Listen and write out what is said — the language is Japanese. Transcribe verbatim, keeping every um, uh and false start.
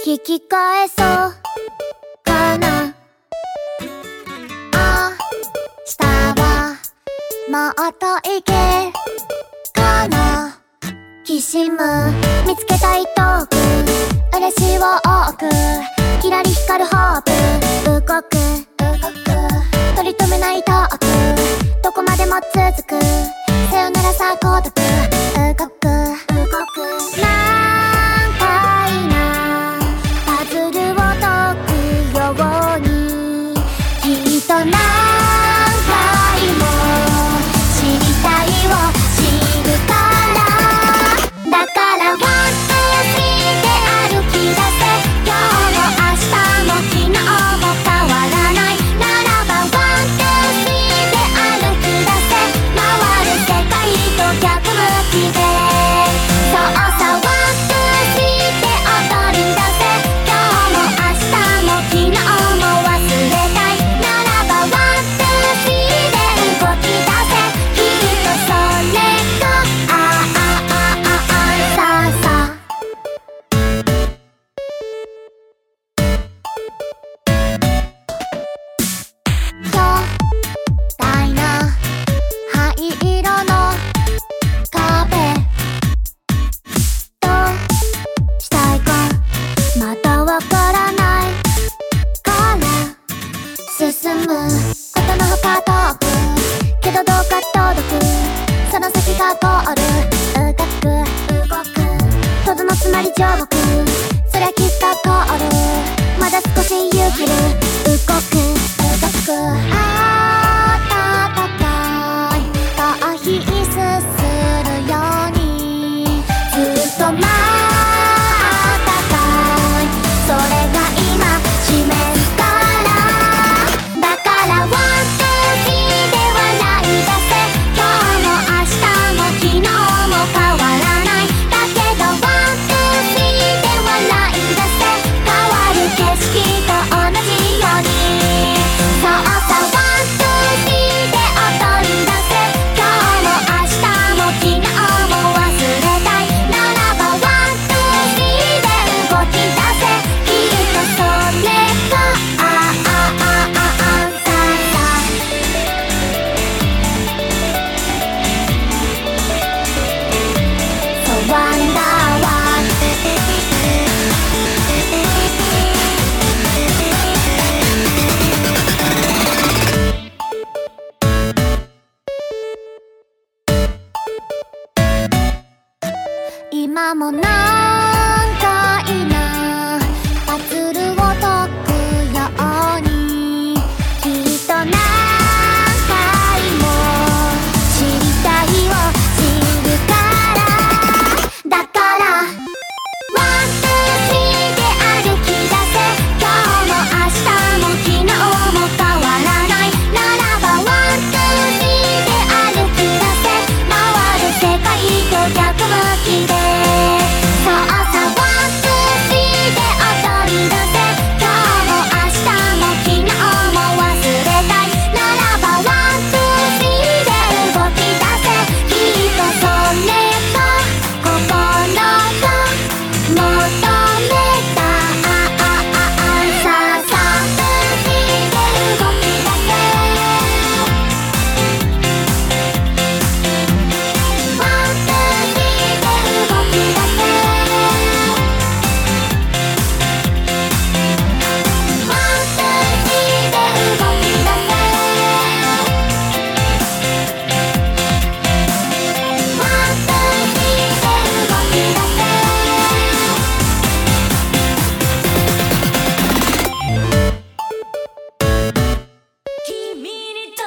引き返そうかな。あ明日はもっといけかな。きしむ見つけたいトーク、嬉しいを多く、キラリ光るホープ、動く動く取り留めないトーク、どこまでも続く、さよならさ孤独、動く動く何回なパズルを解くように、きっと何回も知りたいを知るから。だからワンツースリーで歩き出せ、今日も明日も昨日も変わらないならば、ワンツースリーで歩き出せ、回る世界と逆向きで、そうさワンツースリーで踊り出せ、今日も明日も昨日も忘れたいならば、ワンツースリーで動き出せ、きっとそれがあああああさあさあ。巨大な灰色の壁、どうしたいかまだわからないから進むことのほか遠く、けどどうか届く、その先がゴール、動く動くとどのつまり上空、そりゃきっとゴール、まだ少し勇気る、動く動くあたたかい逃避するように、ずっと待ったかい、それが今地面から。だからワンツースリーで笑い出せ、今日も明日も昨日も変わらない、だけどワンツースリーで笑い出せ、変わる景色と同じように、そうさワンツースリーで踊り出せ、今日も明日も昨日も忘れたいならば、ワンツースリーで動き出せ、きっとそれがあああああささ。そうワンダーワン今もな